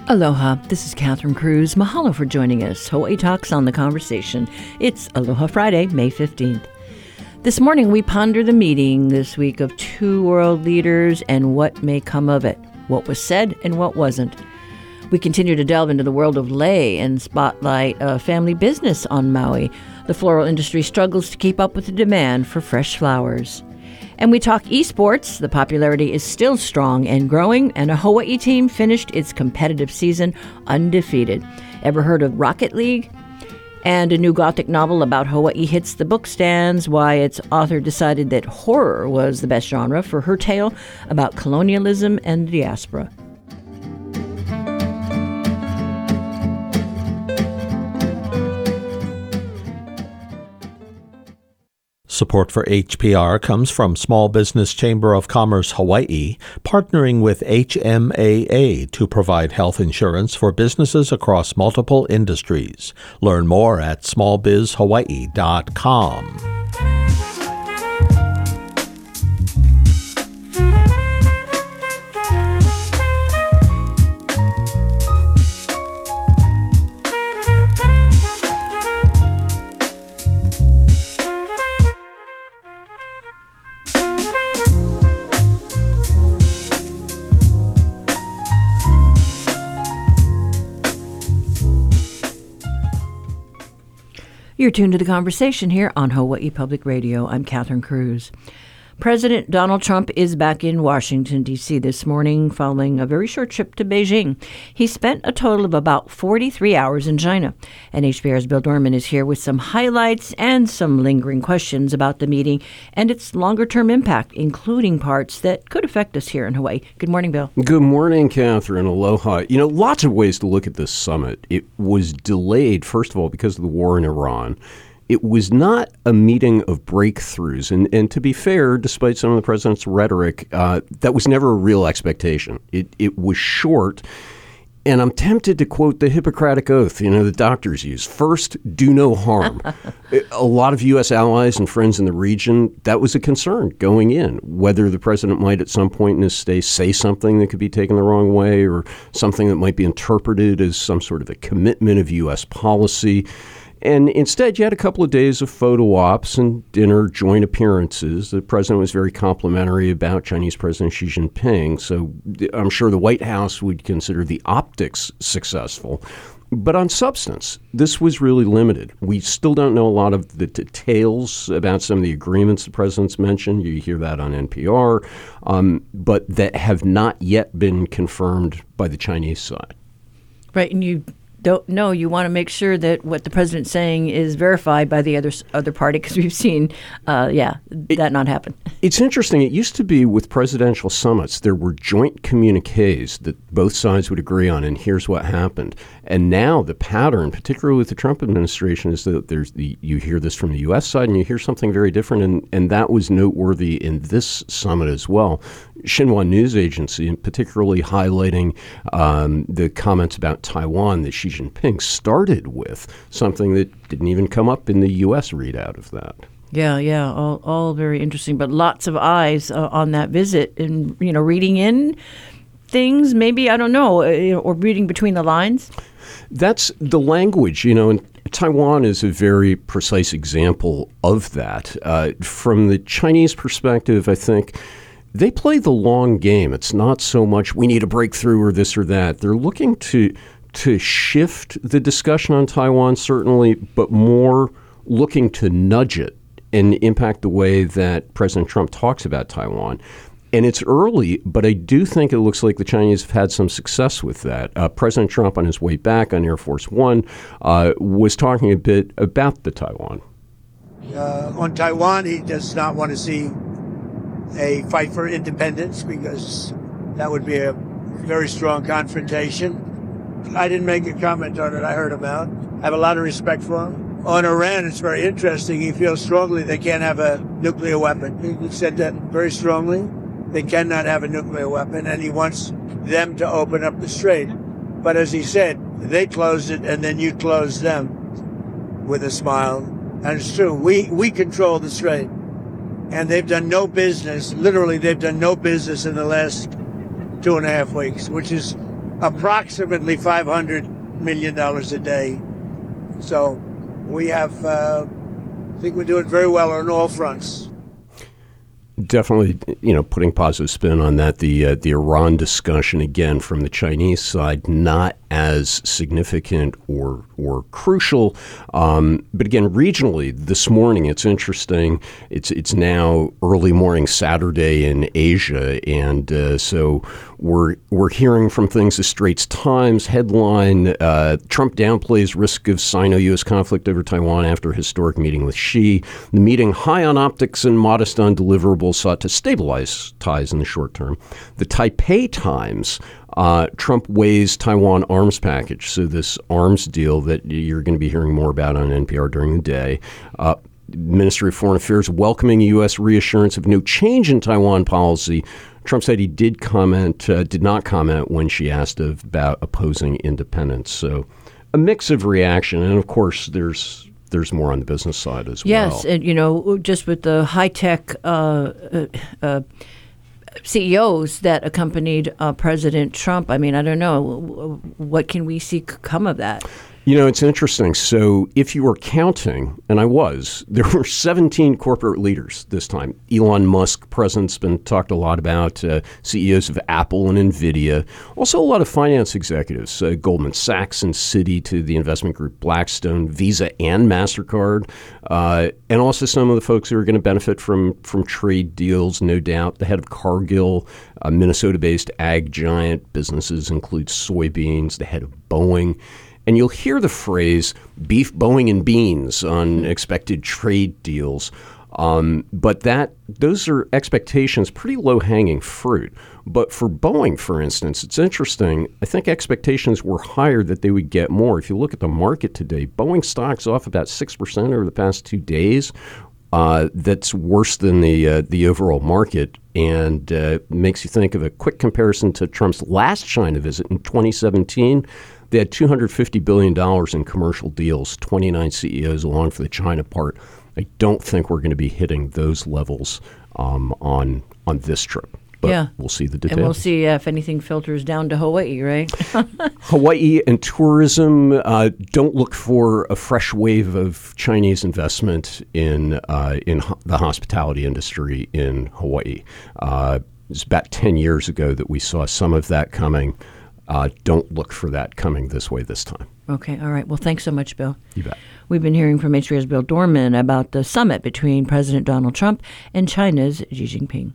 Aloha, this is Catherine Cruz. Mahalo for joining us. Hawaii Talks on the Conversation. It's Aloha Friday, May 15th. This morning we ponder the meeting this week of two world leaders and what may come of it, what was said and what wasn't. We continue to delve into the world of lei and spotlight a family business on Maui. The floral industry struggles to keep up with the demand for fresh flowers. And we talk esports. The popularity is still strong and growing, and a Hawaii team finished its competitive season undefeated. Ever heard of Rocket League? And a new Gothic novel about Hawaii hits the bookstands, why its author decided that horror was the best genre for her tale about colonialism and diaspora. Support for HPR comes from Small Business Chamber of Commerce Hawaii, partnering with HMAA to provide health insurance for businesses across multiple industries. Learn more at smallbizhawaii.com. You're tuned to the conversation here on Hawaii Public Radio. I'm Catherine Cruz. President Donald Trump is back in Washington, D.C. this morning following a very short trip to Beijing. He spent a total of about 43 hours in China. And HPR's Bill Dorman is here with some highlights and some lingering questions about the meeting and its longer-term impact, including parts that could affect us here in Hawaii. Good morning, Bill. Good morning, Catherine. Aloha. Lots of ways to look at this summit. It was delayed, first of all, because of the war in Iran. It was not a meeting of breakthroughs. And to be fair, despite some of the president's rhetoric, that was never a real expectation. It was short. And I'm tempted to quote the Hippocratic Oath, the doctors use. First, do no harm. A lot of U.S. allies and friends in the region, that was a concern going in, whether the president might at some point in his stay say something that could be taken the wrong way or something that might be interpreted as some sort of a commitment of U.S. policy. And instead, you had a couple of days of photo ops and dinner joint appearances. The president was very complimentary about Chinese President Xi Jinping, so I'm sure the White House would consider the optics successful. But on substance, this was really limited. We still don't know a lot of the details about some of the agreements the president's mentioned. You hear that on NPR, but that have not yet been confirmed by the Chinese side. Right, and you don't know. You want to make sure that what the president's saying is verified by the other party, because we've seen, that not happen. It's interesting. It used to be with presidential summits, there were joint communiques that both sides would agree on, and here's what happened. And now the pattern, particularly with the Trump administration, is that you hear this from the U.S. side and you hear something very different, and that was noteworthy in this summit as well. Xinhua News Agency, particularly highlighting the comments about Taiwan that Xi Jinping started with, something that didn't even come up in the U.S. readout of that. Yeah, all very interesting, but lots of eyes on that visit and, reading in things, maybe, I don't know, or reading between the lines. That's the language, and Taiwan is a very precise example of that. From the Chinese perspective, I think they play the long game. It's not so much we need a breakthrough or this or that. They're looking to shift the discussion on Taiwan, certainly, but more looking to nudge it and impact the way that President Trump talks about Taiwan. And it's early, but I do think it looks like the Chinese have had some success with that. President Trump, on his way back on Air Force One, was talking a bit about the Taiwan. On Taiwan, he does not want to see a fight for independence because that would be a very strong confrontation. I didn't make a comment on it. I heard him out. I have a lot of respect for him. On Iran, it's very interesting. He feels strongly they can't have a nuclear weapon. He said that very strongly. They cannot have a nuclear weapon, and he wants them to open up the strait. But as he said, they closed it, and then you closed them with a smile. And it's true. We control the strait. And they've done no business. Literally, they've done no business in the last 2.5 weeks, which is approximately $500 million a day. So we have, I think we're doing very well on all fronts. Definitely, putting positive spin on that. The Iran discussion, again, from the Chinese side, not as significant or crucial. But again, regionally, this morning, it's interesting. It's now early morning Saturday in Asia, and so we're hearing from things. The Straits Times headline: Trump downplays risk of Sino-U.S. conflict over Taiwan after historic meeting with Xi. The meeting, high on optics and modest on deliverables, sought to stabilize ties in the short term. The Taipei Times. Trump weighs Taiwan arms package. So this arms deal that you're going to be hearing more about on NPR during the day. Ministry of Foreign Affairs welcoming U.S. reassurance of no change in Taiwan policy. Trump said he did not comment when she asked about opposing independence. So a mix of reaction. And of course, there's more on the business side as well. Yes. And, just with the high-tech CEOs that accompanied President Trump. I mean, I don't know. What can we see come of that? It's interesting. So if you were counting, and I was, there were 17 corporate leaders this time. Elon Musk, president's been talked a lot about, CEOs of Apple and NVIDIA. Also a lot of finance executives, Goldman Sachs and Citi, to the investment group Blackstone, Visa and MasterCard, and also some of the folks who are going to benefit from trade deals, no doubt. The head of Cargill, a Minnesota-based ag giant. Businesses include soybeans, the head of Boeing. And you'll hear the phrase beef, Boeing, and beans on expected trade deals. But those are expectations, pretty low-hanging fruit. But for Boeing, for instance, it's interesting. I think expectations were higher that they would get more. If you look at the market today, Boeing stock's off about 6% over the past 2 days. That's worse than the overall market, and makes you think of a quick comparison to Trump's last China visit in 2017. They had $250 billion in commercial deals, 29 CEOs along for the China part. I don't think we're going to be hitting those levels on this trip. But we'll see the details. And we'll see if anything filters down to Hawaii, right? Hawaii and tourism, don't look for a fresh wave of Chinese investment in the hospitality industry in Hawaii. It was about 10 years ago that we saw some of that coming. Don't look for that coming this way this time. Okay. All right. Well, thanks so much, Bill. You bet. We've been hearing from HPR's Bill Dorman about the summit between President Donald Trump and China's Xi Jinping.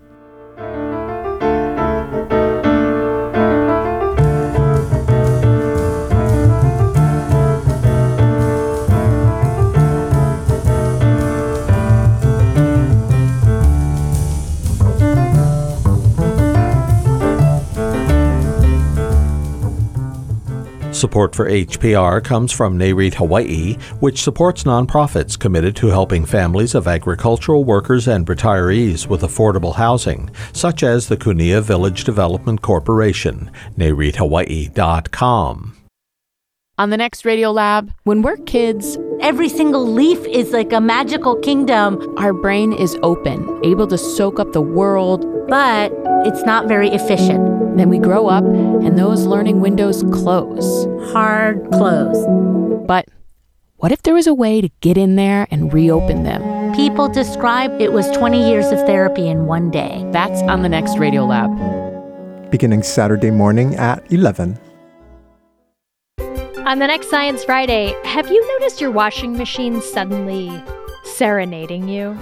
Support for HPR comes from NAREIT Hawaii, which supports nonprofits committed to helping families of agricultural workers and retirees with affordable housing, such as the Kunia Village Development Corporation. NAREITHawaii.com. On the next Radio Lab, when we're kids, every single leaf is like a magical kingdom. Our brain is open, able to soak up the world, but it's not very efficient. Then we grow up, and those learning windows close. Hard close. But what if there was a way to get in there and reopen them? People describe it was 20 years of therapy in one day. That's on the next Radio Lab. Beginning Saturday morning at 11. On the next Science Friday, have you noticed your washing machine suddenly serenading you?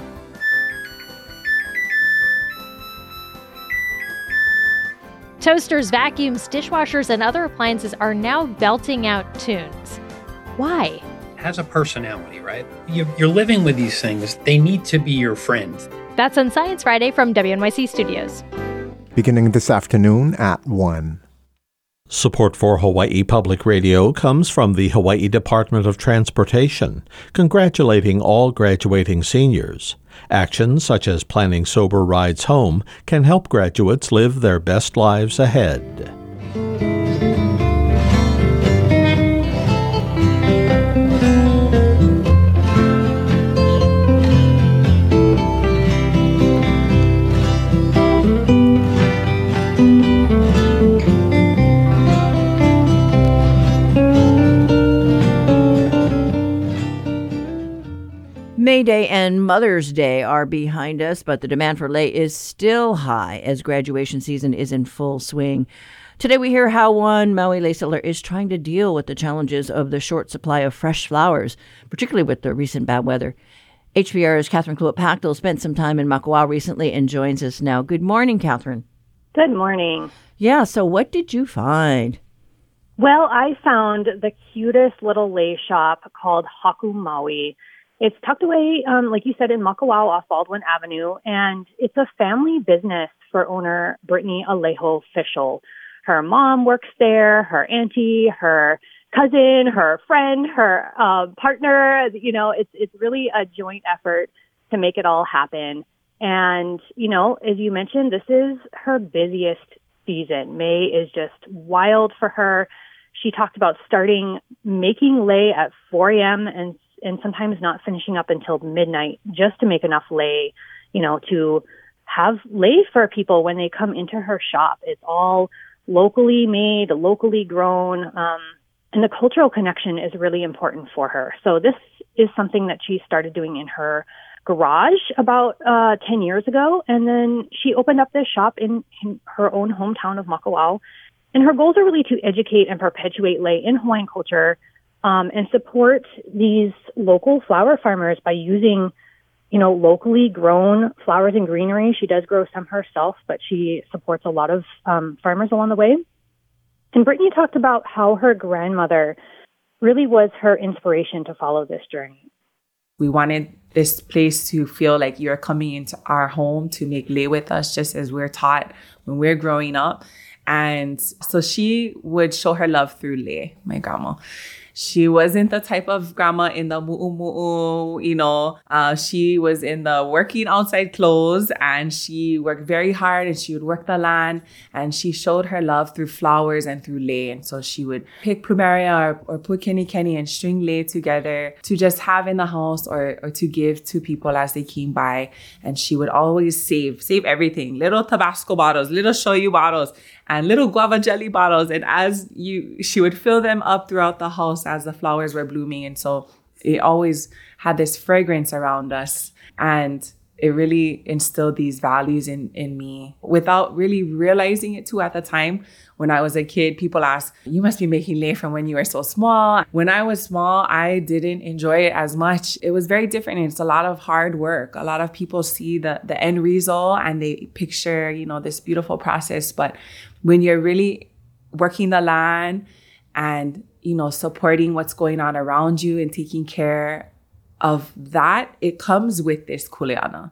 Toasters, vacuums, dishwashers, and other appliances are now belting out tunes. Why? Has a personality, right? You're living with these things. They need to be your friend. That's on Science Friday from WNYC Studios. Beginning this afternoon at 1. Support for Hawaii Public Radio comes from the Hawaii Department of Transportation, congratulating all graduating seniors. Actions such as planning sober rides home can help graduates live their best lives ahead. Mother's Day are behind us, but the demand for lei is still high as graduation season is in full swing. Today we hear how one Maui lei settler is trying to deal with the challenges of the short supply of fresh flowers, particularly with the recent bad weather. HPR's Catherine Cluett-Pachtel spent some time in Makawao recently and joins us now. Good morning, Catherine. Good morning. Yeah, so what did you find? Well, I found the cutest little lei shop called Haku Maui. It's tucked away, like you said, in Makawao off Baldwin Avenue, and it's a family business for owner Brittany Alejo Fischel. Her mom works there, her auntie, her cousin, her friend, her partner. You know, it's really a joint effort to make it all happen. And, you know, as you mentioned, this is her busiest season. May is just wild for her. She talked about starting making lei at 4 a.m. and sometimes not finishing up until midnight just to make enough lei, you know, to have lei for people when they come into her shop. It's all locally made, locally grown, and the cultural connection is really important for her. So this is something that she started doing in her garage about 10 years ago, and then she opened up this shop in her own hometown of Makawao. And her goals are really to educate and perpetuate lei in Hawaiian culture, and support these local flower farmers by using, you know, locally grown flowers and greenery. She does grow some herself, but she supports a lot of farmers along the way. And Brittany talked about how her grandmother really was her inspiration to follow this journey. We wanted this place to feel like you're coming into our home to make lei with us, just as we're taught when we're growing up. And so she would show her love through lei, my grandma. She wasn't the type of grandma in the mu'u, you know. She was in the working outside clothes, and she worked very hard, and she would work the land, and she showed her love through flowers and through lei. And so she would pick plumeria or put keni and string lei together to just have in the house or to give to people as they came by. And she would always save everything, little Tabasco bottles, little shoyu bottles, and little guava jelly bottles. And she would fill them up throughout the house as the flowers were blooming. And so it always had this fragrance around us. And it really instilled these values in me without really realizing it too at the time. When I was a kid, people asked, you must be making lei from when you were so small. When I was small, I didn't enjoy it as much. It was very different. It's a lot of hard work. A lot of people see the end result and they picture, you know, this beautiful process. But when you're really working the land and, you know, supporting what's going on around you and taking care of that, it comes with this kuleana.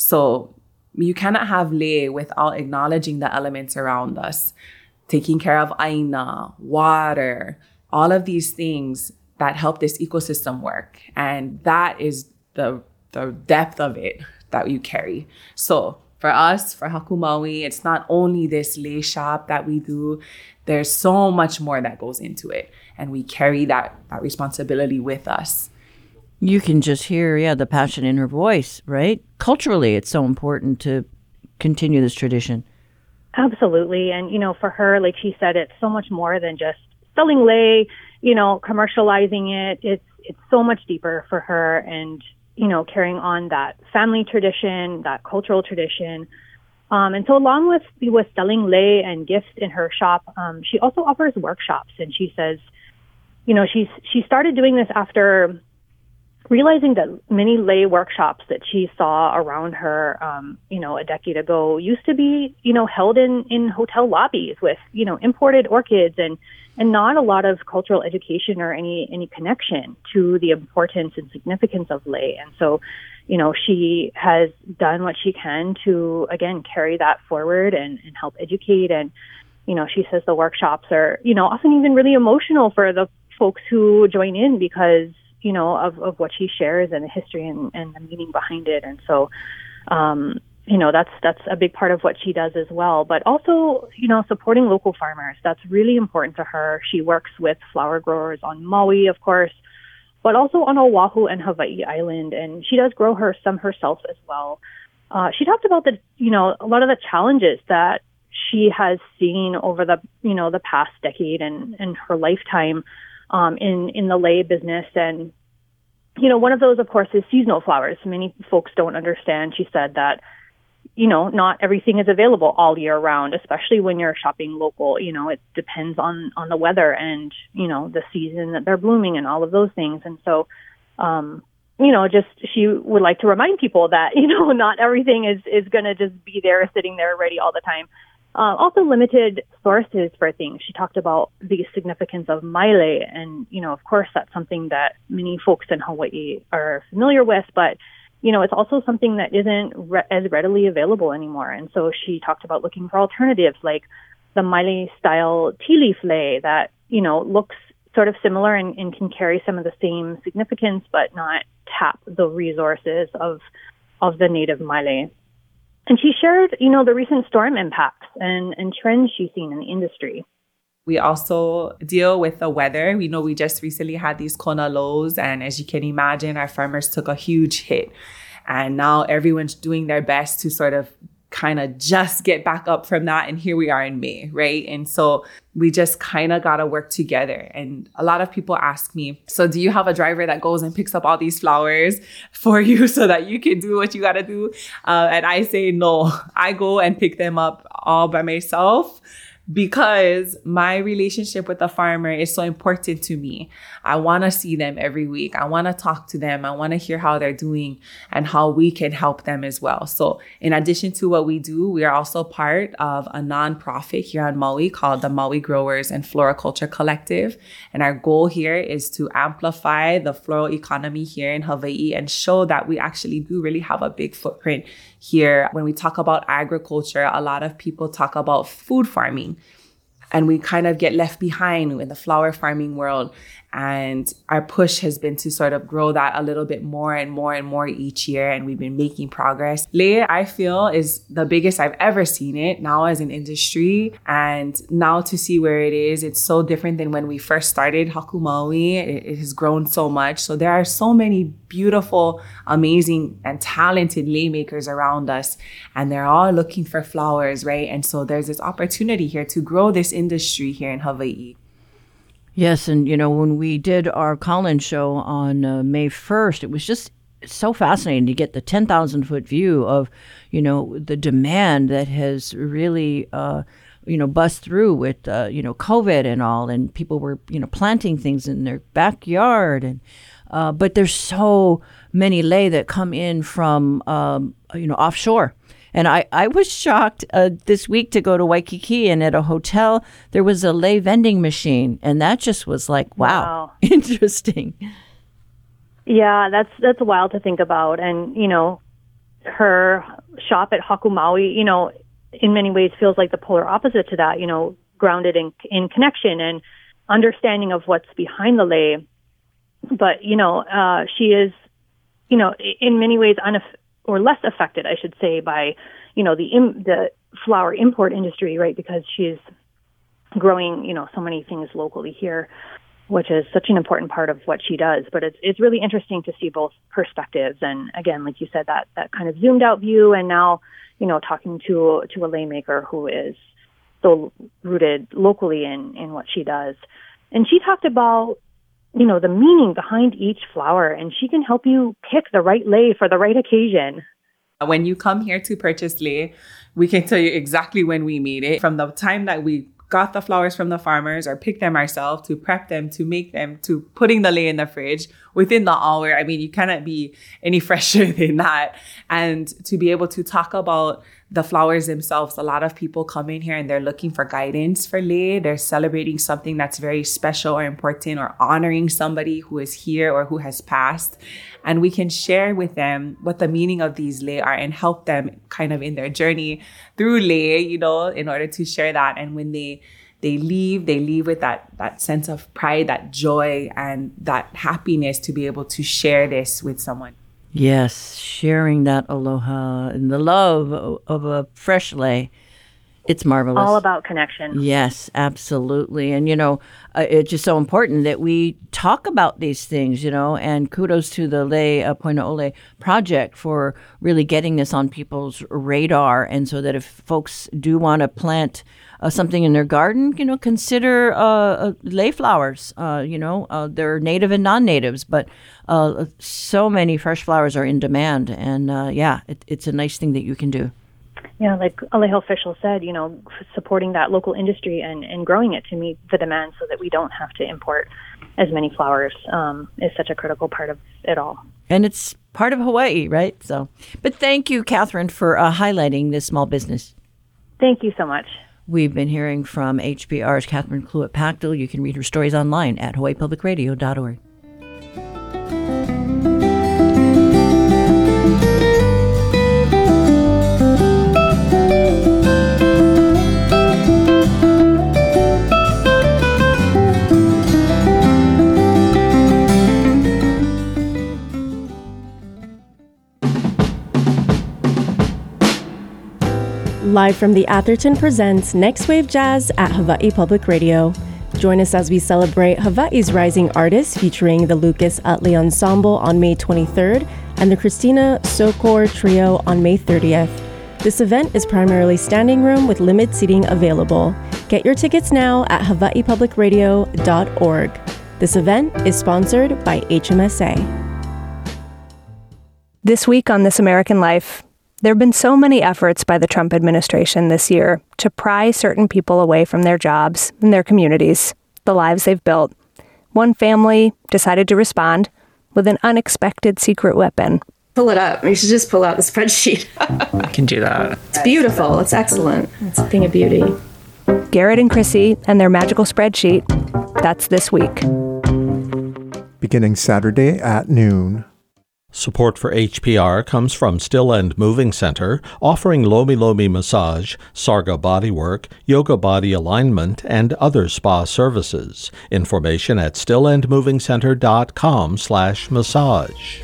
So you cannot have lei without acknowledging the elements around us. Taking care of aina, water, all of these things that help this ecosystem work. And that is the depth of it that you carry. So for us, for Haku Maui, it's not only this lei shop that we do. There's so much more that goes into it. And we carry that responsibility with us. You can just hear, the passion in her voice, right? Culturally, it's so important to continue this tradition. Absolutely. And, you know, for her, like she said, it's so much more than just selling lei, you know, commercializing it. It's so much deeper for her and, you know, carrying on that family tradition, that cultural tradition. And so along with selling lei and gifts in her shop, she also offers workshops. And she says, you know, she started doing this after realizing that many lei workshops that she saw around her, you know, a decade ago used to be, you know, held in hotel lobbies with, you know, imported orchids and not a lot of cultural education or any connection to the importance and significance of lei. And so, you know, she has done what she can to, again, carry that forward and help educate. And, you know, she says the workshops are, you know, often even really emotional for the folks who join in because, you know, of what she shares and the history and the meaning behind it. And so, you know, that's a big part of what she does as well. But also, you know, supporting local farmers, that's really important to her. She works with flower growers on Maui, of course, but also on Oahu and Hawaii Island. And she does grow some herself as well. She talked about a lot of the challenges that she has seen over the past decade and her lifetime, in the lei business. And, one of those, of course, is seasonal flowers. Many folks don't understand, she said, that, not everything is available all year round, especially when you're shopping local. It depends on the weather and, the season that they're blooming and all of those things. And so, just she would like to remind people that, not everything is going to just be there, sitting there ready all the time. Also limited sources for things. She talked about the significance of maile. And, of course, that's something that many folks in Hawaii are familiar with, but it's also something that isn't as readily available anymore. And so she talked about looking for alternatives like the maile style tea leaf lei that, looks sort of similar and can carry some of the same significance, but not tap the resources of the native maile. And she shared, the recent storm impacts and trends she's seen in the industry. We also deal with the weather. We know we just recently had these kona lows, and as you can imagine, our farmers took a huge hit. And now everyone's doing their best to sort of kind of just get back up from that. And here we are in May, right? And so we just kind of got to work together. And a lot of people ask me, so do you have a driver that goes and picks up all these flowers for you so that you can do what you got to do? And I say, no, I go and pick them up all by myself, because my relationship with the farmer is so important to me. I want to see them every week. I want to talk to them. I want to hear how they're doing and how we can help them as well. So in addition to what we do, we are also part of a nonprofit here on Maui called the Maui Growers and Floriculture Collective. And our goal here is to amplify the floral economy here in Hawaii and show that we actually do really have a big footprint here. When we talk about agriculture, a lot of people talk about food farming, and we kind of get left behind in the flower farming world. And our push has been to sort of grow that a little bit more and more and more each year. And we've been making progress. Lei, I feel, is the biggest I've ever seen it now as an industry. And now to see where it is, it's so different than when we first started Haku Maui. It has grown so much. So there are so many beautiful, amazing, and talented lei makers around us. And they're all looking for flowers, right? And so there's this opportunity here to grow this industry here in Hawaii. Yes, and when we did our call-in show on May 1st, it was just so fascinating to get the 10,000-foot view of, the demand that has really, bust through with, COVID and all, and people were, planting things in their backyard, and but there's so many lei that come in from, offshore. And I was shocked this week to go to Waikiki, and at a hotel, there was a lei vending machine. And that just was like, wow. Interesting. Yeah, that's wild to think about. And, her shop at Haku Maui, in many ways feels like the polar opposite to that, grounded in connection and understanding of what's behind the lei. But, she is, in many ways or less affected, I should say, by, the flower import industry, right? Because she's growing, so many things locally here, which is such an important part of what she does. But it's really interesting to see both perspectives. And again, like you said, that kind of zoomed out view, and now, talking to a lei maker who is so rooted locally in what she does. And she talked about, the meaning behind each flower, and she can help you pick the right lei for the right occasion. When you come here to purchase lei, we can tell you exactly when we made it. From the time that we got the flowers from the farmers or picked them ourselves, to prep them, to make them, to putting the lei in the fridge within the hour. I mean, you cannot be any fresher than that. And to be able to talk about the flowers themselves, a lot of people come in here and they're looking for guidance for lei. They're celebrating something that's very special or important, or honoring somebody who is here or who has passed. And we can share with them what the meaning of these lei are and help them kind of in their journey through lei, in order to share that. And when they leave with that sense of pride, that joy, and that happiness to be able to share this with someone. Yes, sharing that aloha and the love of a fresh lei It's marvelous. All about connection. Yes, absolutely. And, it's just so important that we talk about these things, and kudos to the Le Poina Ole project for really getting this on people's radar. And so that if folks do want to plant something in their garden, consider lei flowers. They're native and non-natives, but so many fresh flowers are in demand. And it's a nice thing that you can do. Yeah, like Alejo official said, supporting that local industry and growing it to meet the demand so that we don't have to import as many flowers is such a critical part of it all. And it's part of Hawaii, right? So, but thank you, Catherine, for highlighting this small business. Thank you so much. We've been hearing from HPR's Catherine Cluett-Pactel. You can read her stories online at hawaiipublicradio.org. Live from the Atherton presents Next Wave Jazz at Hawaii Public Radio. Join us as we celebrate Hawaii's rising artists featuring the Lucas Utley Ensemble on May 23rd and the Christina Sokor Trio on May 30th. This event is primarily standing room with limited seating available. Get your tickets now at hawaiipublicradio.org. This event is sponsored by HMSA. This week on This American Life, there have been so many efforts by the Trump administration this year to pry certain people away from their jobs and their communities, the lives they've built. One family decided to respond with an unexpected secret weapon. Pull it up. You should just pull out the spreadsheet. I can do that. It's beautiful. It's excellent. It's a thing of beauty. Garrett and Chrissy and their magical spreadsheet. That's this week. Beginning Saturday at noon. Support for HPR comes from Still End Moving Center, offering Lomi Lomi massage, Sarga bodywork, yoga body alignment, and other spa services. Information at stillendmovingcenter.com/massage.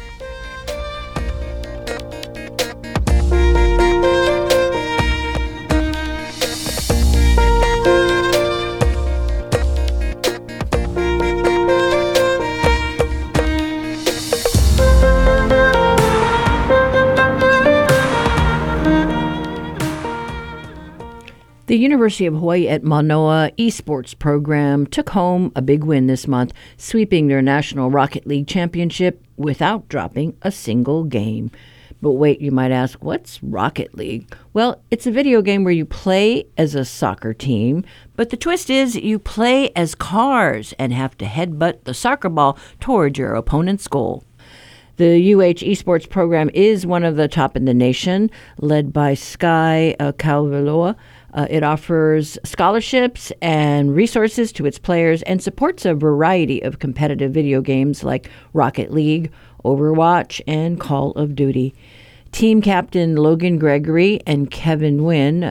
The University of Hawaii at Manoa esports program took home a big win this month, sweeping their National Rocket League Championship without dropping a single game. But wait, you might ask, what's Rocket League? Well, it's a video game where you play as a soccer team, but the twist is you play as cars and have to headbutt the soccer ball toward your opponent's goal. The UH esports program is one of the top in the nation, led by Sky Kauveloa. It offers scholarships and resources to its players and supports a variety of competitive video games like Rocket League, Overwatch, and Call of Duty. Team captain Logan Gregory and Kevin Nguyen,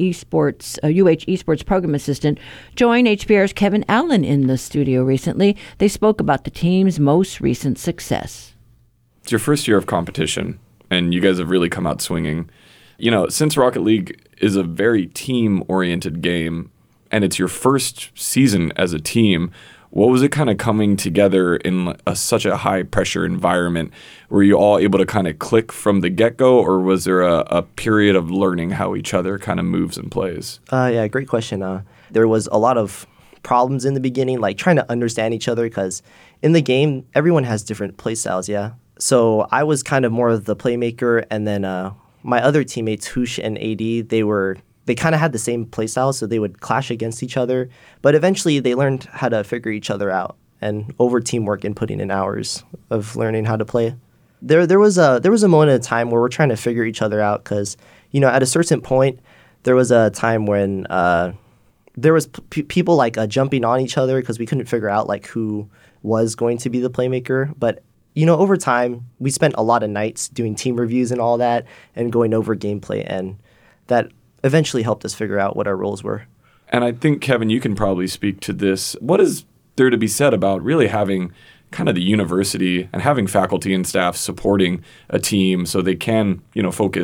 UH esports program assistant, joined HPR's Kevin Allen in the studio recently. They spoke about the team's most recent success. It's your first year of competition, and you guys have really come out swinging. Since Rocket League is a very team-oriented game, and it's your first season as a team, what was it kind of coming together in such a high-pressure environment? Were you all able to kind of click from the get-go, or was there a period of learning how each other kind of moves and plays? Yeah, great question. There was a lot of problems in the beginning, like trying to understand each other, because in the game, everyone has different play styles, yeah? So I was kind of more of the playmaker, and then my other teammates, Hoosh and AD, they kind of had the same play style, so they would clash against each other. But eventually, they learned how to figure each other out, and over teamwork and putting in hours of learning how to play. There was a moment in time where we're trying to figure each other out, because at a certain point, there was a time when there was people like jumping on each other because we couldn't figure out like who was going to be the playmaker, but. Over time, we spent a lot of nights doing team reviews and all that and going over gameplay, and that eventually helped us figure out what our roles were. And I think, Kevin, you can probably speak to this. What is there to be said about really having kind of the university and having faculty and staff supporting a team so they can, focus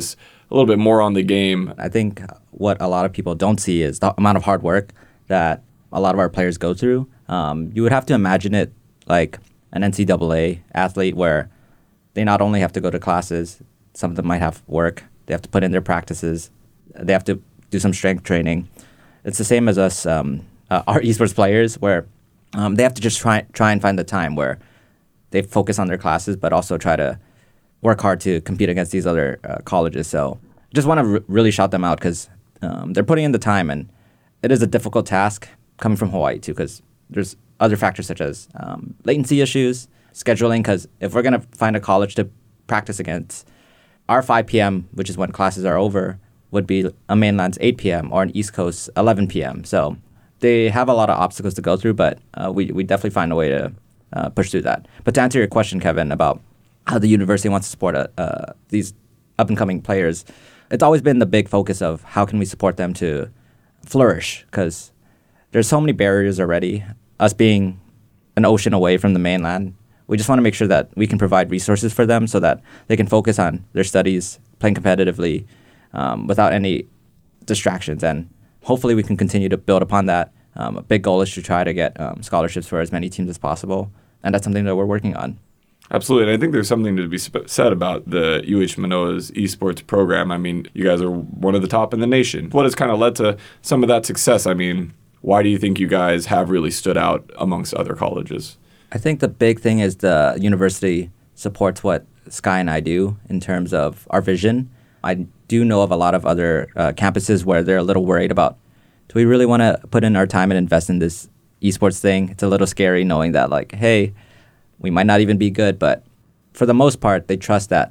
a little bit more on the game. I think what a lot of people don't see is the amount of hard work that a lot of our players go through. You would have to imagine it like an NCAA athlete where they not only have to go to classes, some of them might have work, they have to put in their practices, they have to do some strength training. It's the same as us, our esports players, where they have to just try and find the time where they focus on their classes, but also try to work hard to compete against these other colleges. So just want to really shout them out because they're putting in the time, and it is a difficult task coming from Hawaii too, because there's other factors such as latency issues, scheduling, because if we're going to find a college to practice against, our 5 p.m., which is when classes are over, would be a mainland's 8 p.m. or an East Coast 11 p.m. So they have a lot of obstacles to go through, but we definitely find a way to push through that. But to answer your question, Kevin, about how the university wants to support these up-and-coming players, it's always been the big focus of how can we support them to flourish, because there's so many barriers already. Us being an ocean away from the mainland, we just want to make sure that we can provide resources for them so that they can focus on their studies, playing competitively, without any distractions. And hopefully we can continue to build upon that. A big goal is to try to get scholarships for as many teams as possible. And that's something that we're working on. Absolutely. And I think there's something to be said about the UH Manoa's esports program. I mean, you guys are one of the top in the nation. What has kind of led to some of that success? I mean, why do you think you guys have really stood out amongst other colleges? I think the big thing is the university supports what Sky and I do in terms of our vision. I do know of a lot of other campuses where they're a little worried about, do we really want to put in our time and invest in this esports thing? It's a little scary knowing that, like, hey, we might not even be good, but for the most part, they trust that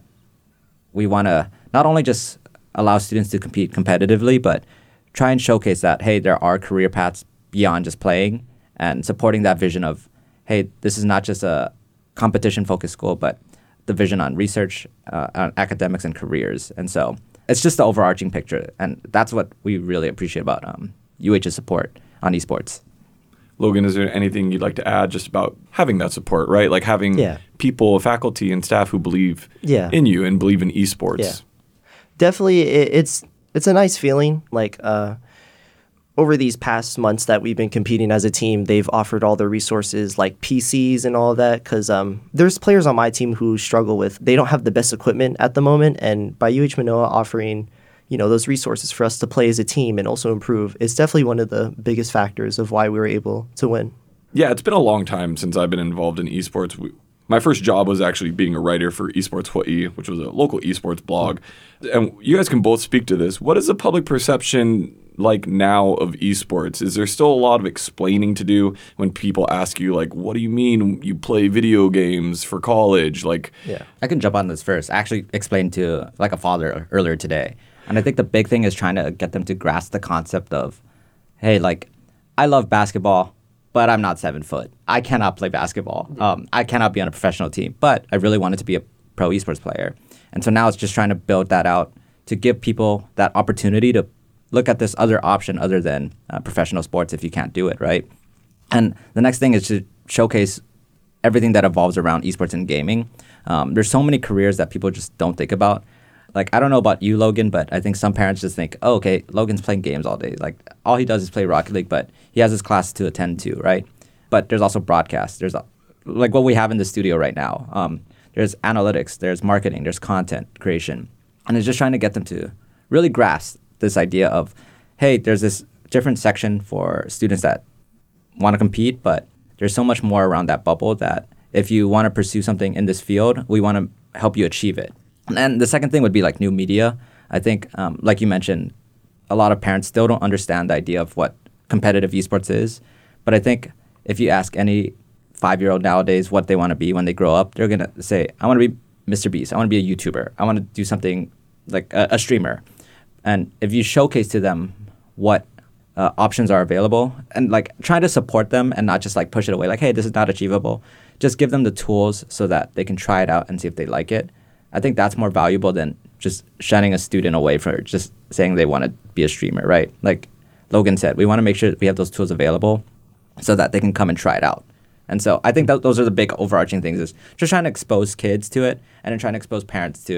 we want to not only just allow students to compete competitively, but try and showcase that, hey, there are career paths beyond just playing, and supporting that vision of, hey, this is not just a competition-focused school, but the vision on research, on academics, and careers. And so it's just the overarching picture, and that's what we really appreciate about UH's support on esports. Logan, is there anything you'd like to add just about having that support, right? Like having people, faculty, and staff who believe in you and believe in esports. Yeah. Definitely, it's a nice feeling. Like over these past months that we've been competing as a team, they've offered all the resources like PCs and all of that, because there's players on my team who struggle with, they don't have the best equipment at the moment, and by UH Manoa offering those resources for us to play as a team and also improve, it's definitely one of the biggest factors of why we were able to win. Yeah, it's been a long time since I've been involved in esports. My first job was actually being a writer for Esports Hawaii, which was a local esports blog. And you guys can both speak to this. What is the public perception like now of esports? Is there still a lot of explaining to do when people ask you, like, what do you mean you play video games for college? Like, I can jump on this first. I actually explained to like a father earlier today. And I think the big thing is trying to get them to grasp the concept of, hey, like, I love basketball, but I'm not 7 foot. I cannot play basketball. I cannot be on a professional team, but I really wanted to be a pro esports player. And so now it's just trying to build that out to give people that opportunity to look at this other option other than professional sports if you can't do it, right? And the next thing is to showcase everything that evolves around esports and gaming. There's so many careers that people just don't think about. Like, I don't know about you, Logan, but I think some parents just think, oh, okay, Logan's playing games all day. Like, all he does is play Rocket League, but he has his class to attend to, right? But there's also broadcast. There's like what we have in the studio right now. There's analytics, there's marketing, there's content creation. And it's just trying to get them to really grasp this idea of, hey, there's this different section for students that want to compete, but there's so much more around that bubble that if you want to pursue something in this field, we want to help you achieve it. And the second thing would be like new media. I think, like you mentioned, a lot of parents still don't understand the idea of what competitive esports is. But I think if you ask any 5-year-old nowadays what they want to be when they grow up, they're going to say, I want to be Mr. Beast. I want to be a YouTuber. I want to do something like a streamer. And if you showcase to them what options are available and like try to support them and not just like push it away, like, hey, this is not achievable. Just give them the tools so that they can try it out and see if they like it. I think that's more valuable than just shunning a student away for just saying they want to be a streamer, right? Like Logan said, we want to make sure that we have those tools available so that they can come and try it out. And so I think those are the big overarching things, is just trying to expose kids to it and then trying to expose parents to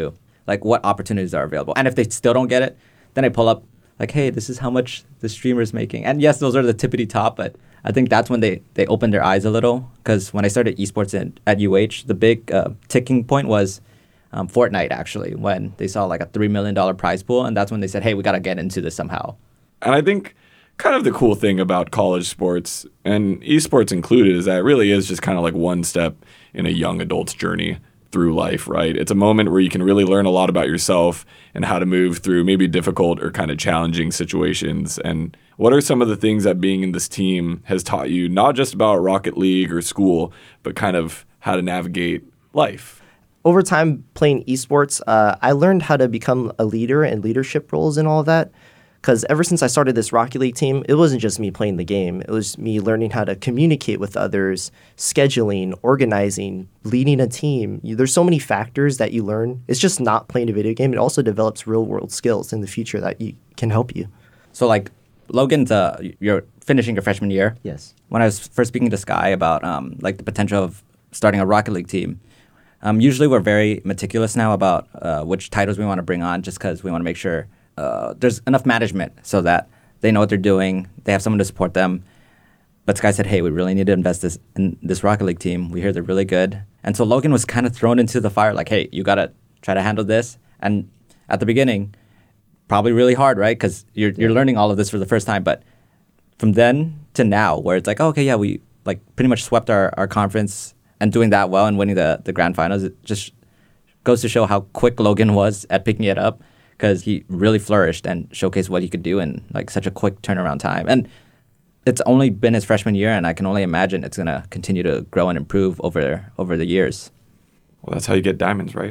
like what opportunities are available. And if they still don't get it, then I pull up like, hey, this is how much the streamer is making. And yes, those are the tippity top, but I think that's when they opened their eyes a little. Because when I started esports at UH, the big ticking point was Fortnite, actually, when they saw like a $3 million prize pool. And that's when they said, hey, we got to get into this somehow. And I think kind of the cool thing about college sports, and esports included, is that it really is just kind of like one step in a young adult's journey through life, right? It's a moment where you can really learn a lot about yourself and how to move through maybe difficult or kind of challenging situations. And what are some of the things that being in this team has taught you, not just about Rocket League or school, but kind of how to navigate life? Over time playing esports, I learned how to become a leader and leadership roles and all of that. Because ever since I started this Rocket League team, it wasn't just me playing the game. It was me learning how to communicate with others, scheduling, organizing, leading a team. There's so many factors that you learn. It's just not playing a video game. It also develops real-world skills in the future that can help you. So, like, Logan, you're finishing your freshman year. Yes. When I was first speaking to Sky about, like, the potential of starting a Rocket League team, usually we're very meticulous now about which titles we want to bring on just because we want to make sure there's enough management so that they know what they're doing. They have someone to support them. But Sky said, hey, we really need to invest in this Rocket League team. We hear they're really good. And so Logan was kind of thrown into the fire like, hey, you got to try to handle this. And at the beginning, probably really hard, right? Because you're learning all of this for the first time. But from then to now, where it's like, oh, okay, yeah, we like pretty much swept our conference and doing that well and winning the grand finals, it just goes to show how quick Logan was at picking it up. Because he really flourished and showcased what he could do in like such a quick turnaround time. And it's only been his freshman year, and I can only imagine it's going to continue to grow and improve over the years. Well, that's how you get diamonds, right?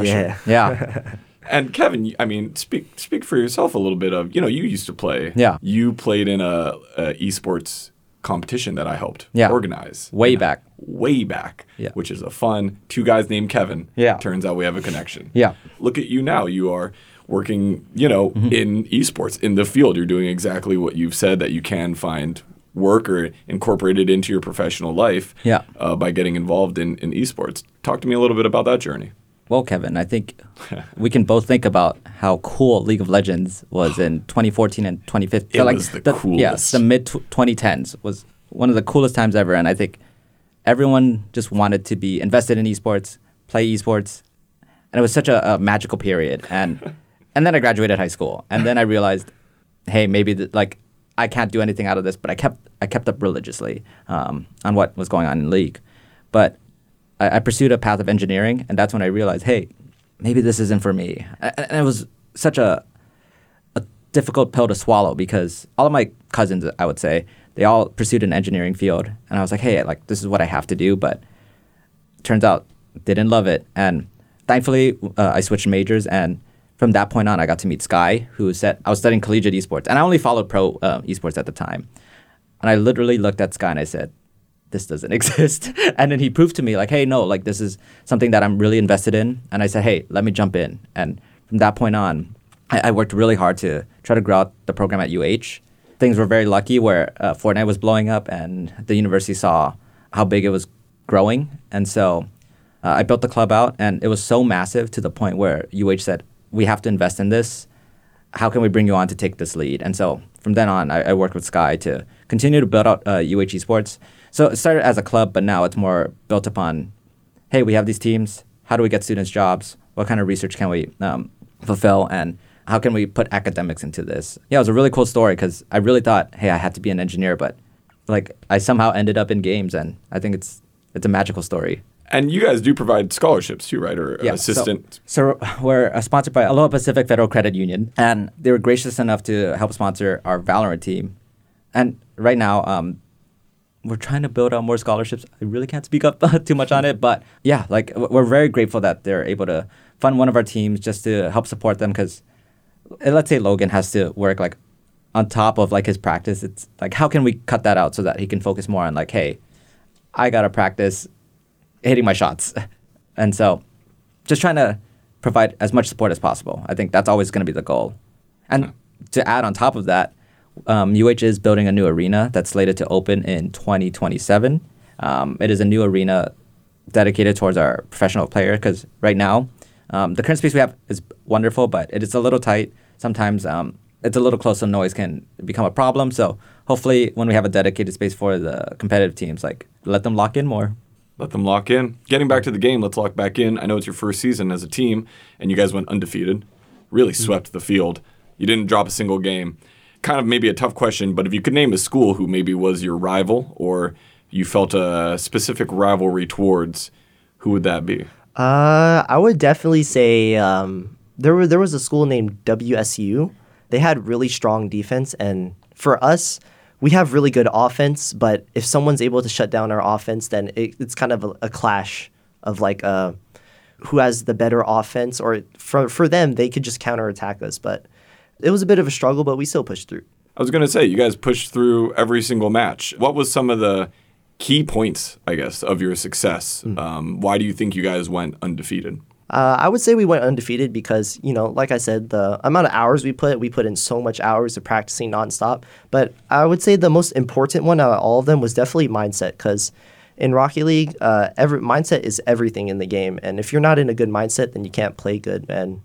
Yeah. And Kevin, I mean, speak for yourself a little bit of, you used to play. Yeah. You played in a esports competition that I helped organize. Way back. Yeah. Which is a fun, two guys named Kevin. Yeah. Turns out we have a connection. Yeah. Look at you now. You are working, in esports, in the field. You're doing exactly what you've said that you can find work or incorporate it into your professional life by getting involved in esports. Talk to me a little bit about that journey. Well, Kevin, I think we can both think about how cool League of Legends was in 2014 and 2015. It was the coolest. Yeah, the mid-2010s was one of the coolest times ever. And I think everyone just wanted to be invested in esports, play esports. And it was such a magical period. And then I graduated high school. And then I realized, hey, maybe I can't do anything out of this. But I kept up religiously on what was going on in League. But I pursued a path of engineering, and that's when I realized, hey, maybe this isn't for me. And it was such a difficult pill to swallow because all of my cousins, I would say, they all pursued an engineering field. And I was like, hey, this is what I have to do. But turns out they didn't love it. And thankfully, I switched majors, and from that point on, I got to meet Sky, who said I was studying collegiate esports. And I only followed pro esports at the time. And I literally looked at Sky and I said, this doesn't exist. And then he proved to me hey, no, this is something that I'm really invested in. And I said, hey, let me jump in. And from that point on, I worked really hard to try to grow out the program at UH. Things were very lucky where Fortnite was blowing up and the university saw how big it was growing. And so I built the club out, and it was so massive to the point where UH said, we have to invest in this. How can we bring you on to take this lead? And so from then on, I worked with Sky to continue to build out UH Esports. So it started as a club, but now it's more built upon, hey, we have these teams. How do we get students jobs? What kind of research can we fulfill? And how can we put academics into this? Yeah, it was a really cool story because I really thought, hey, I had to be an engineer, but I somehow ended up in games, and I think it's a magical story. And you guys do provide scholarships too, right? Or assistant? So we're sponsored by Aloha Pacific Federal Credit Union, and they were gracious enough to help sponsor our Valorant team. And right now, we're trying to build out more scholarships. I really can't speak up too much on it, but yeah, we're very grateful that they're able to fund one of our teams just to help support them. Because let's say Logan has to work on top of his practice. It's how can we cut that out so that he can focus more on hey, I gotta practice hitting my shots. And so just trying to provide as much support as possible. I think that's always going to be the goal. And to add on top of that, UH is building a new arena that's slated to open in 2027. It is a new arena dedicated towards our professional player because right now The current space we have is wonderful, but it is a little tight. Sometimes it's a little close, so noise can become a problem. So hopefully when we have a dedicated space for the competitive teams, like let them lock in more. Let them lock in. Getting back to the game, let's lock back in. I know it's your first season as a team, and you guys went undefeated. Really swept the field. You didn't drop a single game. Kind of maybe a tough question, but if you could name a school who maybe was your rival or you felt a specific rivalry towards, who would that be? I would definitely say there was a school named WSU. They had really strong defense, and for us, we have really good offense, but if someone's able to shut down our offense, then it's kind of a clash of like who has the better offense, or for them, they could just counterattack us. But it was a bit of a struggle, but we still pushed through. I was going to say, you guys pushed through every single match. What was some of the key points, I guess, of your success? Why do you think you guys went undefeated? I would say we went undefeated because, like I said, the amount of hours we put in so much hours of practicing nonstop. But I would say the most important one out of all of them was definitely mindset, because in Rocket League, mindset is everything in the game. And if you're not in a good mindset, then you can't play good. And,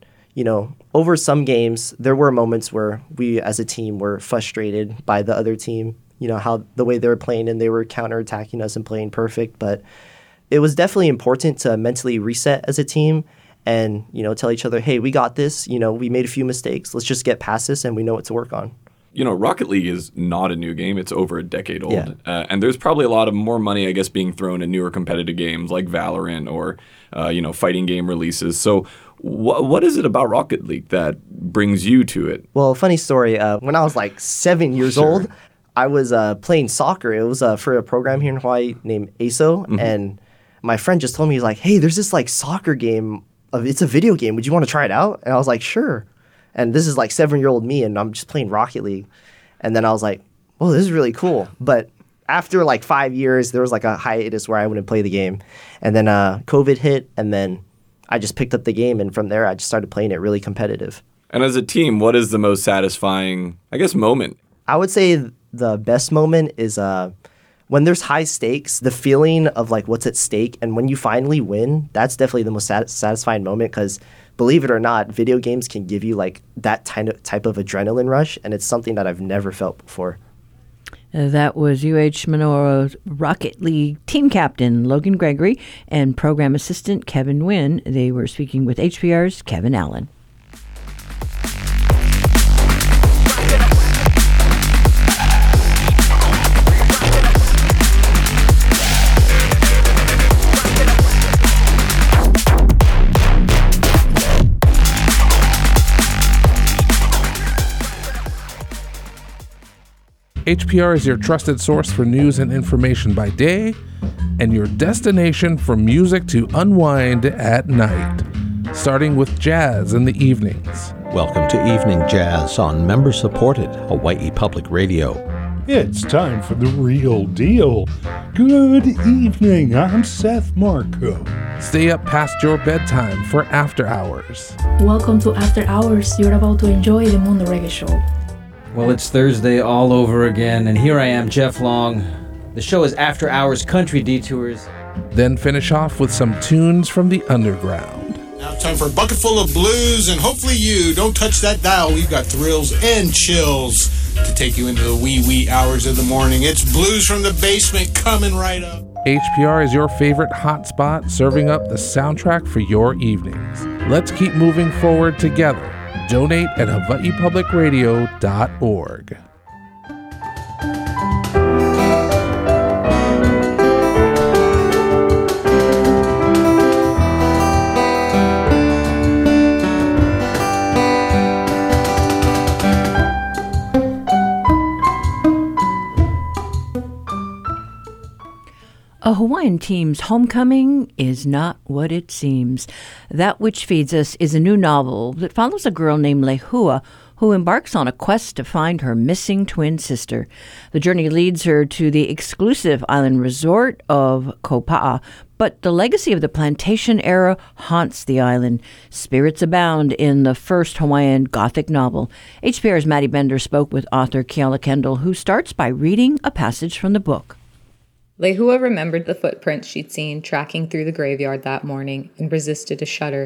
over some games, there were moments where we as a team were frustrated by the other team, how the way they were playing and they were counterattacking us and playing perfect. But it was definitely important to mentally reset as a team and, tell each other, hey, we got this. We made a few mistakes. Let's just get past this and we know what to work on. Rocket League is not a new game. It's over a decade old. Yeah. And there's probably a lot of more money, I guess, being thrown at newer competitive games like Valorant or, fighting game releases. So what is it about Rocket League that brings you to it? Well, funny story. When I was like 7 years old, I was playing soccer. It was for a program here in Hawaii named ASO. And my friend just told me, he's like, hey, there's this like soccer game. It's a video game. Would you want to try it out? And I was like, sure. And this is like 7-year-old me, and I'm just playing Rocket League. And then I was like, well, this is really cool. But after like 5 years, there was like a hiatus where I wouldn't play the game. And then COVID hit, and then I just picked up the game. And from there, I just started playing it really competitive. And as a team, what is the most satisfying, I guess, moment? I would say the best moment is when there's high stakes, the feeling of like what's at stake. And when you finally win, that's definitely the most satisfying moment, because believe it or not, video games can give you like that type of adrenaline rush. And it's something that I've never felt before. That was UH Manoa Rocket League team captain Logan Gregory and program assistant Kevin Nguyen. They were speaking with HPR's Kevin Allen. HPR is your trusted source for news and information by day, and your destination for music to unwind at night, starting with jazz in the evenings. Welcome to Evening Jazz on member-supported Hawaii Public Radio. It's time for the real deal. Good evening, I'm Seth Marco. Stay up past your bedtime for After Hours. Welcome to After Hours. You're about to enjoy the Mundo Reggae Show. Well, it's Thursday all over again, and here I am, Jeff Long. The show is After Hours Country Detours. Then finish off with some tunes from the underground. Now time for a bucket full of blues, and hopefully you don't touch that dial. We've got thrills and chills to take you into the wee hours of the morning. It's Blues from the Basement coming right up. HPR is your favorite hotspot, serving up the soundtrack for your evenings. Let's keep moving forward together. Donate at hawaiipublicradio.org. A Hawaiian team's homecoming is not what it seems. That Which Feeds Us is a new novel that follows a girl named Lehua who embarks on a quest to find her missing twin sister. The journey leads her to the exclusive island resort of Kopa'a, but the legacy of the plantation era haunts the island. Spirits abound in the first Hawaiian Gothic novel. HPR's Maddie Bender spoke with author Keala Kendall, who starts by reading a passage from the book. Lehua remembered the footprints she'd seen tracking through the graveyard that morning and resisted a shudder.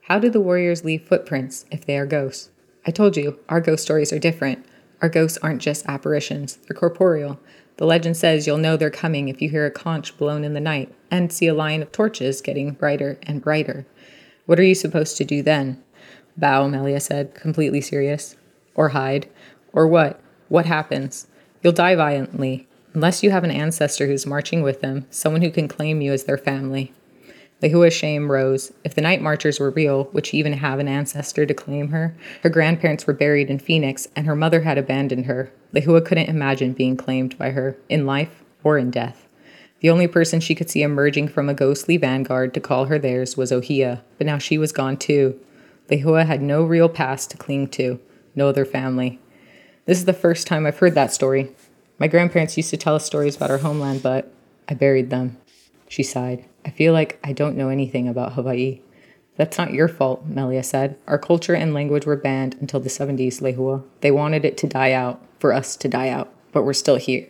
How do the warriors leave footprints if they are ghosts? I told you, our ghost stories are different. Our ghosts aren't just apparitions, they're corporeal. The legend says you'll know they're coming if you hear a conch blown in the night and see a line of torches getting brighter and brighter. What are you supposed to do then? Bow, Melia said, completely serious. Or hide. Or what? What happens? You'll die violently, unless you have an ancestor who's marching with them, someone who can claim you as their family. Lehua's shame rose. If the Night Marchers were real, would she even have an ancestor to claim her? Her grandparents were buried in Phoenix, and her mother had abandoned her. Lehua couldn't imagine being claimed by her, in life or in death. The only person she could see emerging from a ghostly vanguard to call her theirs was Ohia, but now she was gone too. Lehua had no real past to cling to, no other family. This is the first time I've heard that story. My grandparents used to tell us stories about our homeland, but I buried them. She sighed. I feel like I don't know anything about Hawaii. That's not your fault, Melia said. Our culture and language were banned until the 70s, Lehua. They wanted it to die out, for us to die out, but we're still here.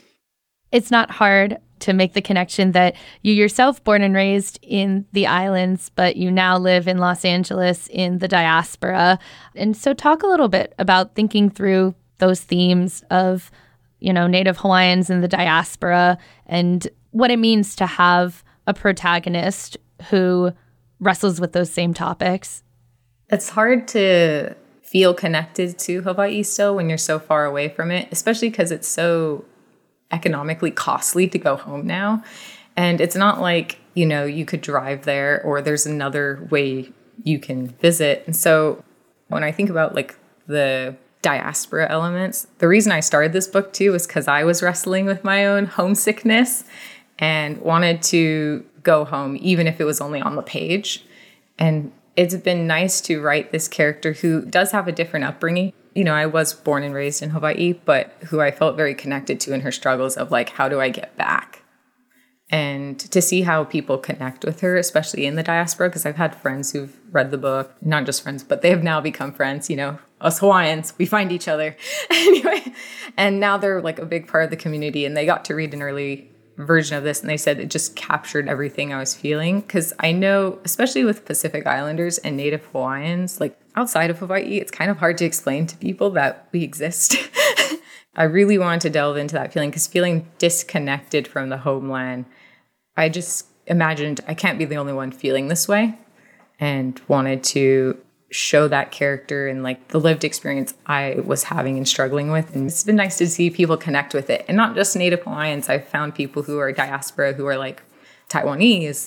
It's not hard to make the connection that you yourself born and raised in the islands, but you now live in Los Angeles in the diaspora. And so talk a little bit about thinking through those themes of, Native Hawaiians in the diaspora and what it means to have a protagonist who wrestles with those same topics. It's hard to feel connected to Hawaii still when you're so far away from it, especially because it's so economically costly to go home now. And it's not like, you could drive there or there's another way you can visit. And so when I think about the diaspora elements, the reason I started this book too was because I was wrestling with my own homesickness and wanted to go home, even if it was only on the page. And it's been nice to write this character who does have a different upbringing. I was born and raised in Hawaii, but who I felt very connected to in her struggles of how do I get back? And to see how people connect with her, especially in the diaspora, because I've had friends who've read the book, not just friends, but they have now become friends. Us Hawaiians, we find each other. Anyway, and now they're a big part of the community, and they got to read an early version of this, and they said it just captured everything I was feeling. Because I know, especially with Pacific Islanders and Native Hawaiians, outside of Hawaii, it's kind of hard to explain to people that we exist. I really wanted to delve into that feeling, because feeling disconnected from the homeland, I just imagined I can't be the only one feeling this way, and wanted to show that character and the lived experience I was having and struggling with. And it's been nice to see people connect with it. And not just Native Hawaiians. I've found people who are diaspora who are Taiwanese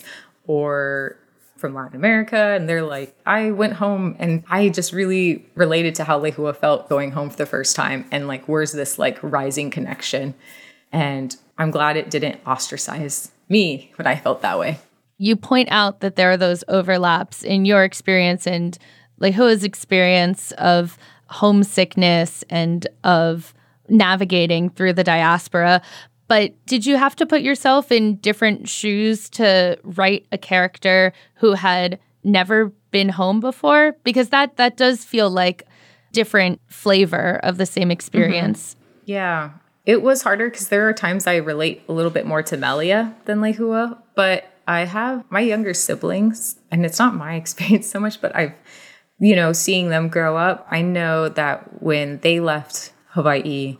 or from Latin America. And they're I went home and I just really related to how Lehua felt going home for the first time. And where's this rising connection? And I'm glad it didn't ostracize me when I felt that way. You point out that there are those overlaps in your experience and Lehua's experience of homesickness and of navigating through the diaspora. But did you have to put yourself in different shoes to write a character who had never been home before? Because that does feel like different flavor of the same experience. Mm-hmm. Yeah. It was harder because there are times I relate a little bit more to Melia than Lehua. But I have my younger siblings, and it's not my experience so much, but I've seeing them grow up, I know that when they left Hawaii,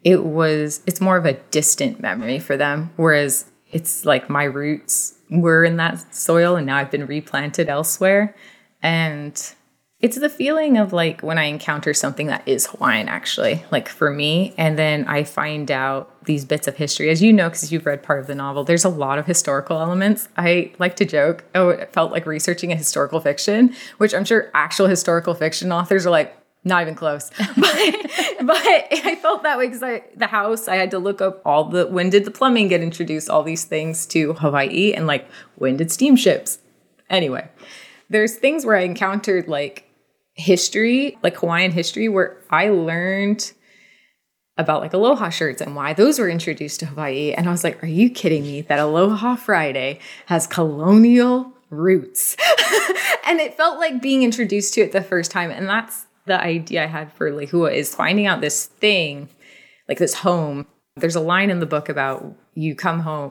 it's more of a distant memory for them. Whereas it's my roots were in that soil and now I've been replanted elsewhere. And it's the feeling of when I encounter something that is Hawaiian, actually, for me. And then I find out these bits of history, as you know, because you've read part of the novel, there's a lot of historical elements. I like to joke, it felt like researching a historical fiction, which I'm sure actual historical fiction authors are not even close. But I felt that way because the house, I had to look up when did the plumbing get introduced, all these things to Hawaii, and when did steamships? Anyway, there's things where I encountered history, Hawaiian history, where I learned about Aloha shirts and why those were introduced to Hawaii. And I was are you kidding me that Aloha Friday has colonial roots? And it felt like being introduced to it the first time. And that's the idea I had for Lehua, is finding out this thing, this home. There's a line in the book about you come home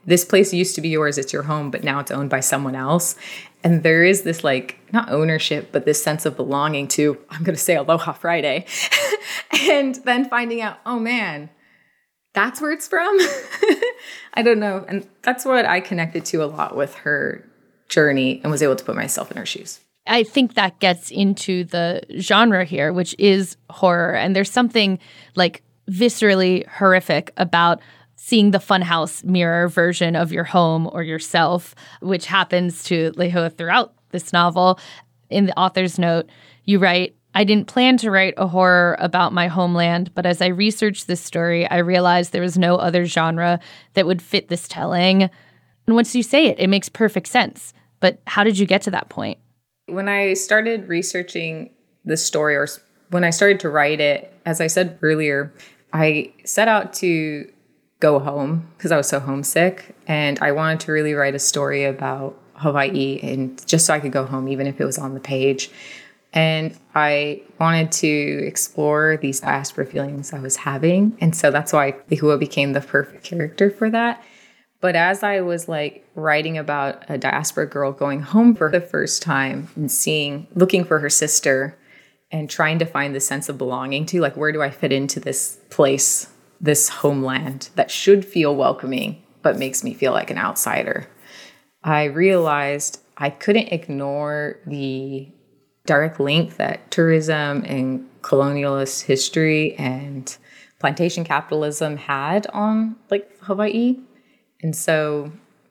this place used to be yours, it's your home, but now it's owned by someone else. And there is this like, not ownership, but this sense of belonging to, I'm going to say Aloha Friday. And then finding out, oh man, that's where it's from. I don't know. And that's what I connected to a lot with her journey and was able to put myself in her shoes. I think that gets into the genre here, which is horror. And there's something like viscerally horrific about seeing the funhouse mirror version of your home or yourself, which happens to Lehua throughout this novel. In the author's note, you write, I didn't plan to write a horror about my homeland, but as I researched this story, I realized there was no other genre that would fit this telling. And once you say it, it makes perfect sense. But how did you get to that point? When I started researching the story, or when I started to write it, as I said earlier, I set out to go home because I was so homesick, and I wanted to really write a story about Hawaii, and just so I could go home, even if it was on the page. And I wanted to explore these diaspora feelings I was having, and so that's why Lehua became the perfect character for that. But as I was like writing about a diaspora girl going home for the first time and looking for her sister and trying to find the sense of belonging to, like, where do I fit into this place, this homeland that should feel welcoming, but makes me feel like an outsider, I realized I couldn't ignore the direct link that tourism and colonialist history and plantation capitalism had on like Hawaii. And so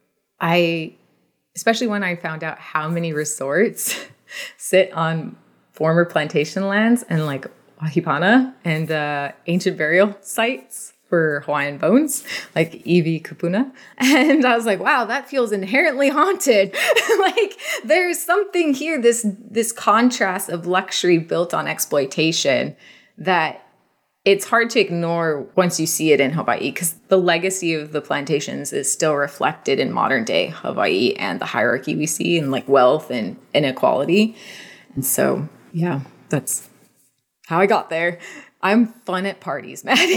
especially when I found out how many resorts sit on former plantation lands and like Wahipana and ancient burial sites for Hawaiian bones, like Iwi Kupuna. And I was like, wow, that feels inherently haunted. Like there's something here, this contrast of luxury built on exploitation that it's hard to ignore once you see it in Hawaii, because the legacy of the plantations is still reflected in modern day Hawaii and the hierarchy we see in like wealth and inequality. And so, yeah, that's how I got there. I'm fun at parties, Maddie.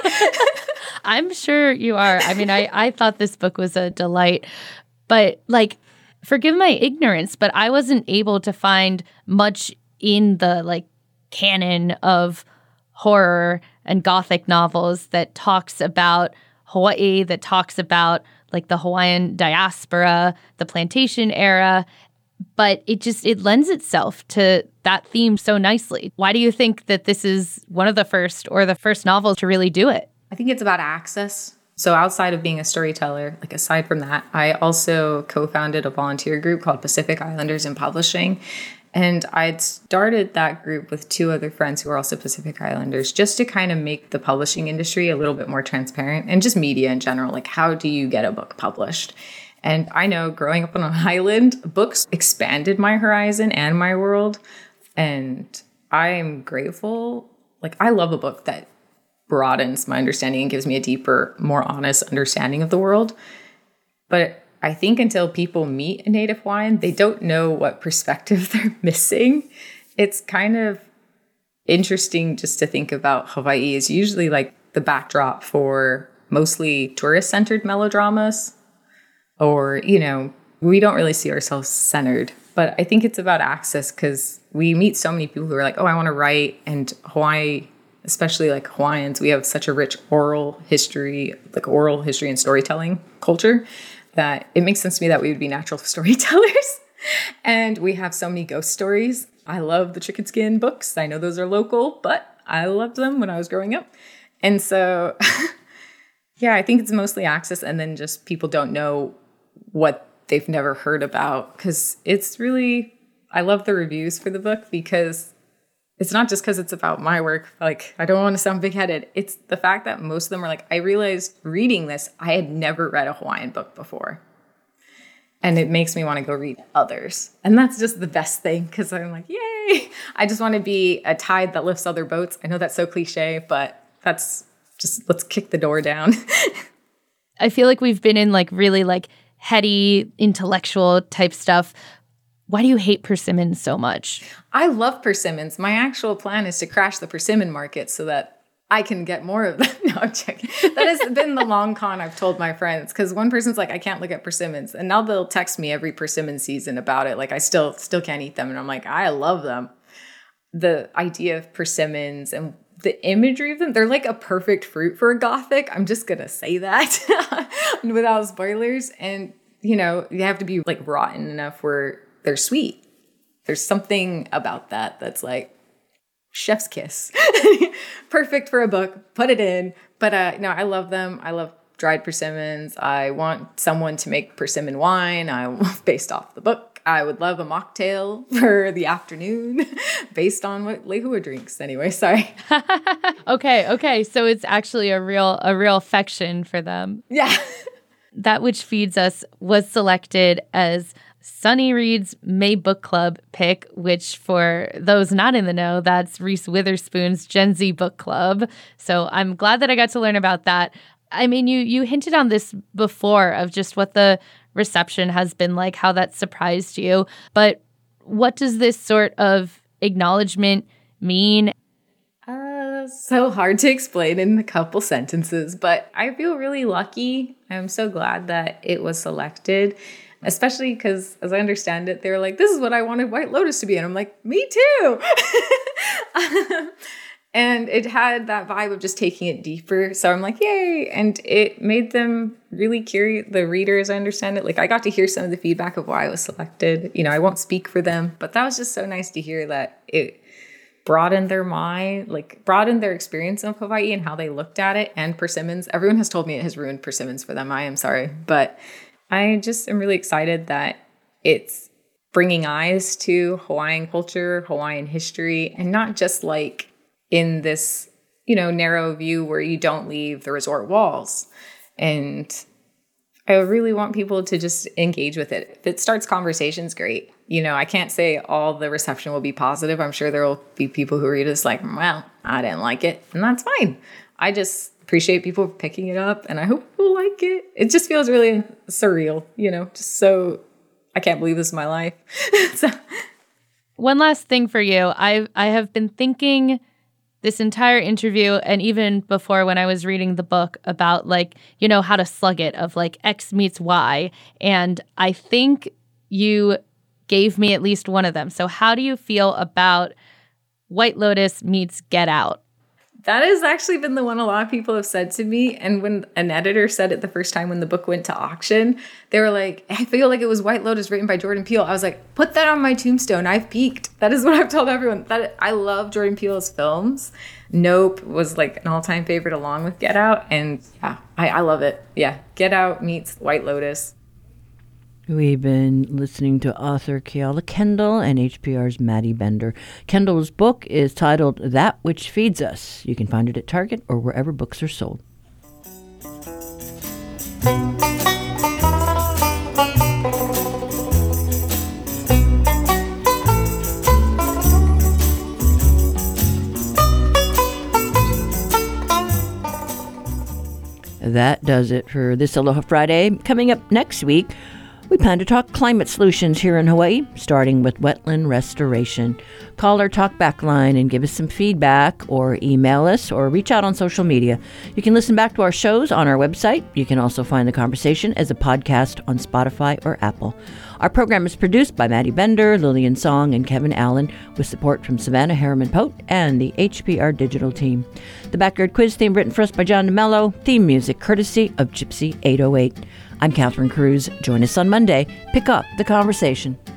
I'm sure you are. I mean, I thought this book was a delight, but like, forgive my ignorance, but I wasn't able to find much in the like canon of horror and Gothic novels that talks about Hawaii, that talks about like the Hawaiian diaspora, the plantation era, but it lends itself to that theme so nicely. Why do you think that this is one of the first or the first novels to really do it? I think it's about access. So outside of being a storyteller, like aside from that, I also co-founded a volunteer group called Pacific Islanders in Publishing. And I'd started that group with two other friends who are also Pacific Islanders, just to kind of make the publishing industry a little bit more transparent and just media in general. Like, how do you get a book published? And I know growing up on an island, books expanded my horizon and my world. And I am grateful. Like, I love a book that broadens my understanding and gives me a deeper, more honest understanding of the world. But I think until people meet a Native Hawaiian, they don't know what perspective they're missing. It's kind of interesting just to think about Hawaii is usually like the backdrop for mostly tourist-centered melodramas, or, you know, we don't really see ourselves centered. But I think it's about access, because we meet so many people who are like, oh, I want to write. And Hawaii, especially like Hawaiians, we have such a rich oral history and storytelling culture, that it makes sense to me that we would be natural storytellers. And we have so many ghost stories. I love the Chicken Skin books. I know those are local, but I loved them when I was growing up. And so, yeah, I think it's mostly access, and then just people don't know what they've never heard about. Because it's really, I love the reviews for the book, because it's not just because it's about my work. Like, I don't want to sound big-headed. It's the fact that most of them are like, I realized reading this, I had never read a Hawaiian book before. And it makes me want to go read others. And that's just the best thing, because I'm like, yay! I just want to be a tide that lifts other boats. I know that's so cliche, but that's just, let's kick the door down. I feel like we've been in like really like heady, intellectual type stuff. Why do you hate persimmons so much? I love persimmons. My actual plan is to crash the persimmon market so that I can get more of them. No, I'm checking. That has been the long con I've told my friends, because one person's like, I can't look at persimmons. And now they'll text me every persimmon season about it. Like, I still can't eat them. And I'm like, I love them. The idea of persimmons and the imagery of them, they're like a perfect fruit for a Gothic. I'm just going to say that without spoilers. And, you have to be like rotten enough where they're sweet. There's something about that that's like, chef's kiss. Perfect for a book. Put it in. But no, I love them. I love dried persimmons. I want someone to make persimmon wine. Based off the book. I would love a mocktail for the afternoon based on what Lehua drinks. Anyway, sorry. Okay. So it's actually a real affection for them. Yeah. That Which Feeds Us was selected as Sunny Reed's May Book Club pick, which for those not in the know, that's Reese Witherspoon's Gen Z book club. So I'm glad that I got to learn about that. I mean, you hinted on this before of just what the reception has been like, how that surprised you. But what does this sort of acknowledgement mean? So hard to explain in a couple sentences, but I feel really lucky. I'm so glad that it was selected. Especially because, as I understand it, they were like, this is what I wanted White Lotus to be. And I'm like, me too. And it had that vibe of just taking it deeper. So I'm like, yay. And it made them really curious, the readers, I understand it. Like, I got to hear some of the feedback of why I was selected. I won't speak for them, but that was just so nice to hear that it broadened their mind, like broadened their experience of Hawaii and how they looked at it. And persimmons. Everyone has told me it has ruined persimmons for them. I am sorry. But I just am really excited that it's bringing eyes to Hawaiian culture, Hawaiian history, and not just like in this, narrow view where you don't leave the resort walls. And I really want people to just engage with it. If it starts conversations, great. I can't say all the reception will be positive. I'm sure there will be people who read this like, well, I didn't like it. And that's fine. I just appreciate people picking it up, and I hope people like it. It just feels really surreal, just so I can't believe this is my life. So. One last thing for you. I have been thinking this entire interview, and even before when I was reading the book, about how to slug it, of like X meets Y. And I think you gave me at least one of them. So how do you feel about White Lotus meets Get Out? That has actually been the one a lot of people have said to me. And when an editor said it the first time when the book went to auction, they were like, I feel like it was White Lotus written by Jordan Peele. I was like, put that on my tombstone. I've peaked. That is what I've told everyone. That I love Jordan Peele's films. Nope was like an all-time favorite along with Get Out. And yeah, I love it. Yeah, Get Out meets White Lotus. We've been listening to author Keala Kendall and HPR's Maddie Bender. Kendall's book is titled That Which Feeds Us. You can find it at Target or wherever books are sold. That does it for this Aloha Friday. Coming up next week, we plan to talk climate solutions here in Hawaii, starting with wetland restoration. Call our talkback line and give us some feedback, or email us, or reach out on social media. You can listen back to our shows on our website. You can also find the conversation as a podcast on Spotify or Apple. Our program is produced by Maddie Bender, Lillian Song, and Kevin Allen, with support from Savannah Harriman-Pote and the HPR Digital team. The Backyard Quiz theme written for us by John DeMello. Theme music courtesy of Gypsy 808. I'm Catherine Cruz. Join us on Monday. Pick up the conversation.